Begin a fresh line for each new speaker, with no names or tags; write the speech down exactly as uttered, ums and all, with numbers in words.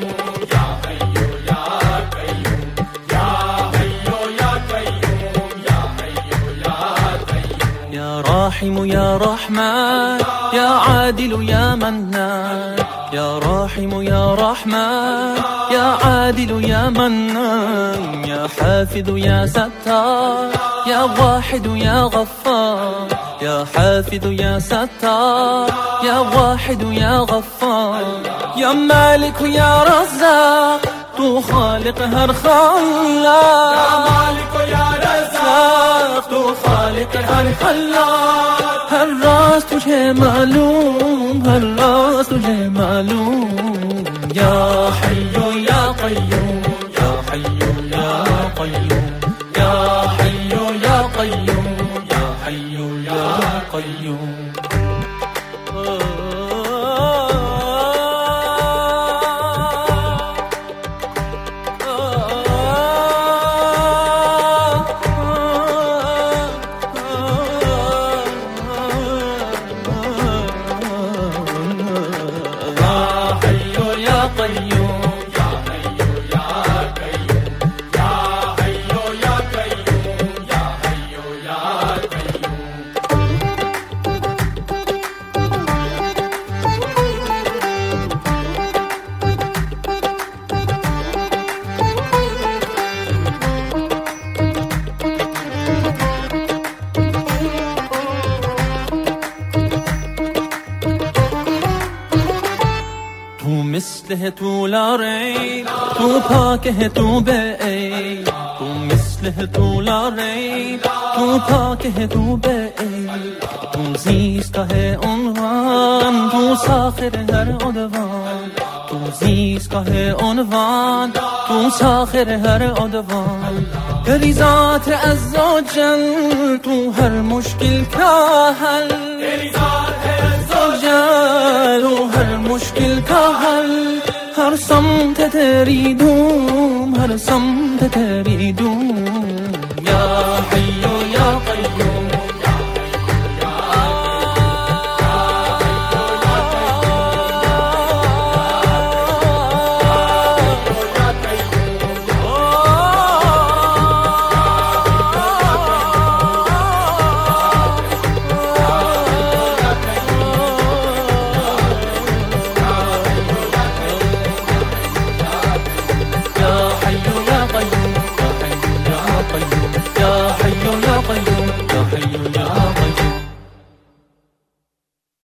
या हय्यु या कय्यूम या हय्यु या कय्यूम या हय्यु या कय्यूम
या राहिम या रहमान या आदिल या मन्नान या राहिम या रहमान या आदिल या मन्नान या हाफिظ या सत्तार या वाहिद या गफ्फार या हाफिظ या सत्तार या वाहिद या गफ्फार या मालिक या रज़ाق तू खालिक हर खल्लाक
या मालिक या रज़ाक
तू खालिक हर खल्लाक हर राज तुझे मालूम हर राज तुझे मालूम या हय्यु या कय्यूम या हय्यु या कय्यूम या हय्यु या कय्यूम या हय्यु या कय्यूम مثل ہے تو لا ریب تو پاک ہے تو بے عیب تو مثل ہے تو لا ریب تو پاک ہے تو بے عیب تو زیست کا ہے عنوان تو ساخر ہر عدوان تو زیست کا ہے عنوان تو ساخر ہر عدوان تیری ذات عز و جل تو ہر مشکل کا حل
تیری ذات ہے عز و
جل تو ہر مشکل کا حل ہر سمت تیری دھوم ہر سمت تیری دھوم یا حی